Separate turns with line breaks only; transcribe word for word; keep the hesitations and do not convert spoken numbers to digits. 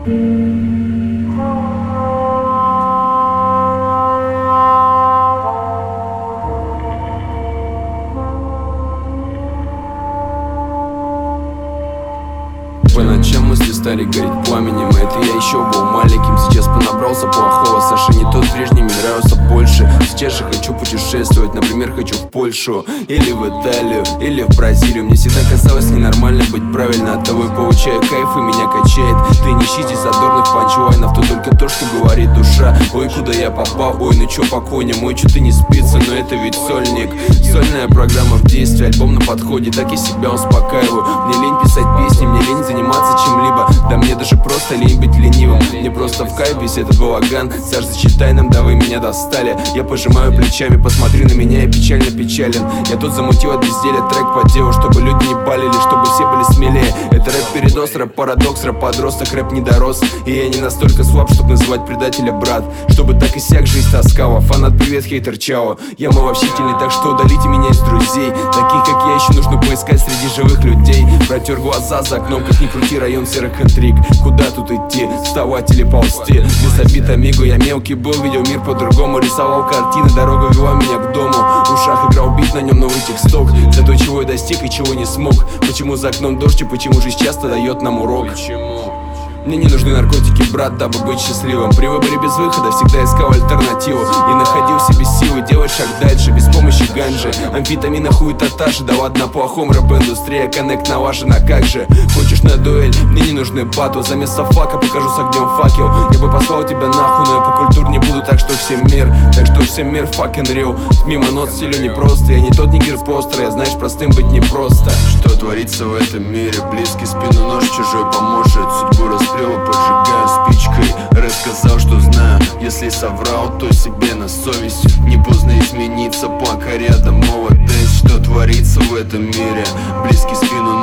По ночам мысли стали гореть пламенем. Это я еще был маленьким, сейчас понабрался плохого. Саша не тот прежний, мне нравился больше. Сейчас же хочу путешествовать, например, хочу в Польшу или в Италию, или в Бразилию. Мне всегда казалось ненормально быть правильно, оттого и получаю кайф и меня качает. Ты не ищите задорных панчлайнов, то только то, что говорит душа. Ой, куда я попал, ой, ну чё по коням, ой, чё ты не спится, но это ведь сольник. Сольная программа в действии, альбом на подходе, так я себя успокаиваю. Мне лень писать песни, мне лень заниматься чем-либо. Да мне даже просто лень быть ленивым. Мне просто в кайф весь этот балаган. Саш, зачитай нам, да вы меня достали. Я пожимаю плечами, посмотри на меня, я печально печален. Я тут замутил от безделия трек по делу, чтобы люди не палили, чтобы все были смелее. Это рэп-передоз, рэп-парадокс, рэп-подросток, рэп не дорос. И я не настолько слаб, чтобы называть предателя брат. Чтобы так и сяк жизнь таскала. Фанат, привет, хейтер, чао. Я малообщительный, так что удалите меня из друзей. Таких, как я, еще нужно поискать среди живых людей. Протер глаза за окном, как ни крути, район серых интриг. Куда тут идти? Вставать или ползти? Без обид, амиго, я мелкий был, видел мир по-другому. Рисовал картины, дорога вела меня к дому. В ушах играл бит, на нем новый тексток. За то, чего я достиг и чего не смог. Почему за окном дождь и почему жизнь часто дает нам урок? Почему? Мне не нужны наркотики, брат, дабы быть счастливым. При выборе без выхода всегда искал альтернативу и находил в себе силы делать шаг дальше без помощи ганжи. Амфетамина, хуетаташи, да ладно плохом, рэп-индустрия, коннект налажен, а как же? Хочешь на дуэль? Мне не нужны батл, за место фака покажу с огнем факел. Я бы послал тебя нахуй, но я по культуре не буду, так что всем мир. Так что всем мир, fucking real. Мимо нот стилю непросто, я не тот нигер постер, я знаешь, простым быть непросто. Что творится в этом мире? Близкий спину нож, чужой поможет. Судьбу расстрел поджигаю спичкой. Рассказал, что знаю. Если соврал, то себе на совесть. Не поздно измениться, пока рядом молодость. Что творится в этом мире? Близкий спину